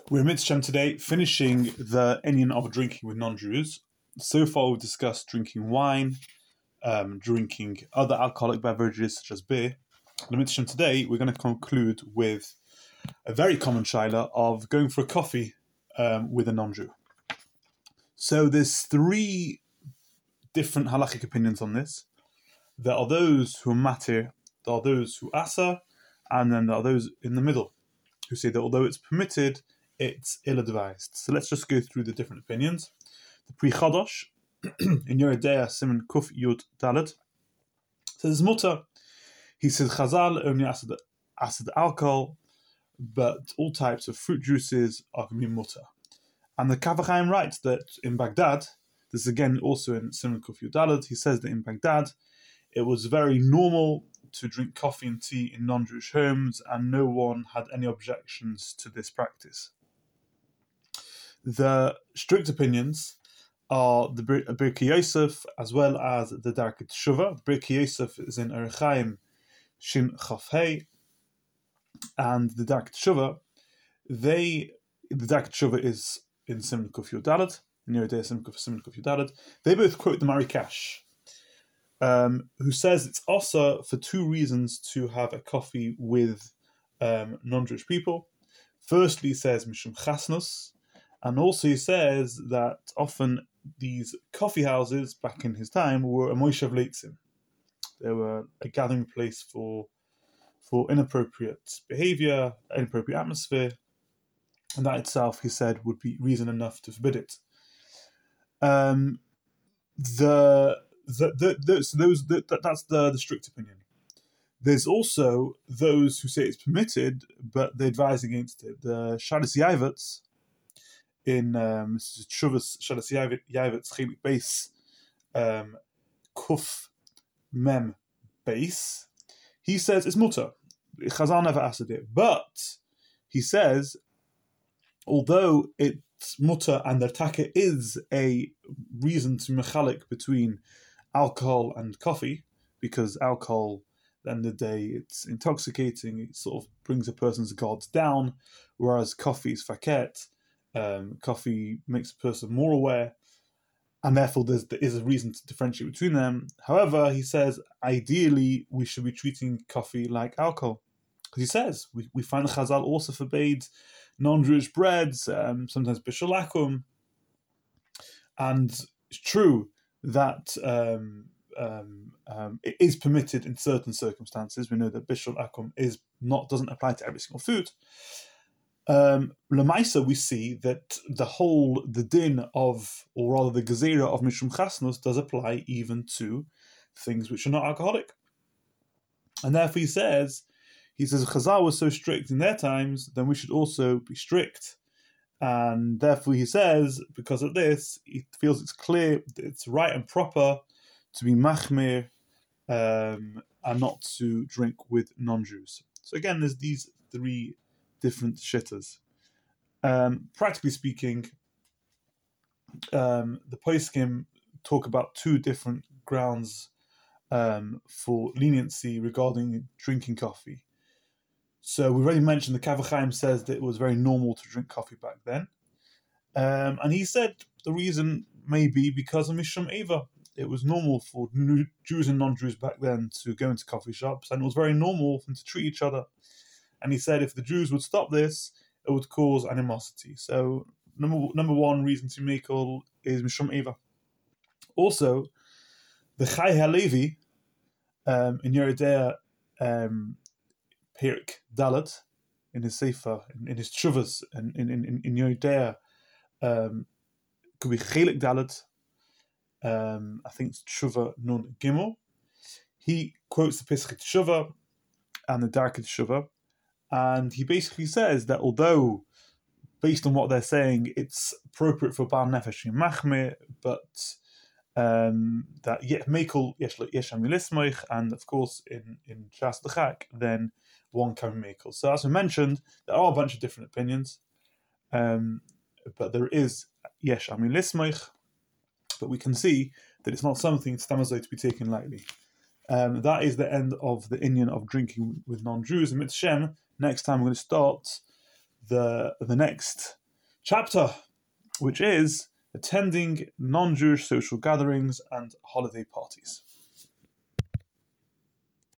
We're Mitzvah today, finishing the inyan of drinking with non-Jews. So far, we've discussed drinking wine, drinking other alcoholic beverages such as beer. The Mitzvah today, we're going to conclude with a very common shaila of going for a coffee with a non-Jew. So there's three different halachic opinions on this. There are those who are matir, there are those who asa, and then there are those in the middle who say that although it's permitted, it's ill-advised. So let's just go through the different opinions. The Pri Chodosh, in Yeridea Siman Kuf Yud Daled, says mutter. He says Chazal only acid alcohol, but all types of fruit juices are going to be mutter. And the Kaf HaChaim writes that in Baghdad, this is again also in Siman Kuf Yud Daled, he says that in Baghdad, it was very normal to drink coffee and tea in non-Jewish homes, and no one had any objections to this practice. The strict opinions are the Birkei Yosef as well as the Darkei Teshuvah. Birkei Yosef is in Orach Chaim Shin Chaf Hei, and the Darkei Teshuvah, the Darkei Teshuvah is in Siman Kuf Yud Daled, near there Siman Kuf Yud Daled. They both quote the Marikash, who says it's also for two reasons to have a coffee with non-Jewish people. Firstly, he says Mishum Chasnus, and also he says that often these coffee houses back in his time were a Moshav Leitzim. They were a gathering place for inappropriate behavior, inappropriate atmosphere, and that itself, he said, would be reason enough to forbid it. That's the strict opinion. There's also those who say it's permitted, but they advise against it. The Shadas Yavitz in Teshuvas Shadas Yavitz Chelik Beis Kuf Mem Beis, he says it's mutter. Chazal never asked it, but he says although it's mutter and the taka is a reason to mechalik between alcohol and coffee, because alcohol, at the end of the day, it's intoxicating, it sort of brings a person's guards down, whereas coffee is faket, coffee makes a person more aware, and therefore there is a reason to differentiate between them. However, he says, ideally, we should be treating coffee like alcohol. Because he says, we find the Chazal also forbade non-Jewish breads, sometimes bishul akum, and it's true that it is permitted in certain circumstances. We know that bishul akum doesn't apply to every single food. Lamaisa, we see that the din of, or rather the gezerah of mishum chasnus does apply even to things which are not alcoholic. And therefore he says, Chazal was so strict in their times, then we should also be strict. And therefore he says, because of this, he feels it's clear that it's right and proper to be machmir and not to drink with non-Jews. So again, there's these three different shittas. Practically speaking, the poskim talk about two different grounds for leniency regarding drinking coffee. So we've already mentioned the Kaf HaChaim says that it was very normal to drink coffee back then. And he said the reason may be because of Mishum Eva. It was normal for Jews and non-Jews back then to go into coffee shops, and it was very normal for them to treat each other. And he said if the Jews would stop this, it would cause animosity. So number one reason to Mikol is Mishum Eva. Also, the Chai HaLevi in Yeridea Perik Dalet, in his Sefer, in his Teshuvas, and in Yeridea, could be Chelik Dalet, I think it's Teshuvah Nun Gimel. He quotes the Pesach Teshuvah and the Darkei Teshuvah, and he basically says that although, based on what they're saying, it's appropriate for Baal Nefesh and Machmir, but that Mekel Yesh Amilismoich, and of course in Shas D'Chak, then one can be Mekel. So as we mentioned, there are a bunch of different opinions, but there is Yesh Amilismoich, but we can see that it's not something stamazoi to be taken lightly. That is the end of the inyan of drinking with non-Jews. And Mitzvah, next time we're going to start the next chapter, which is attending non-Jewish social gatherings and holiday parties.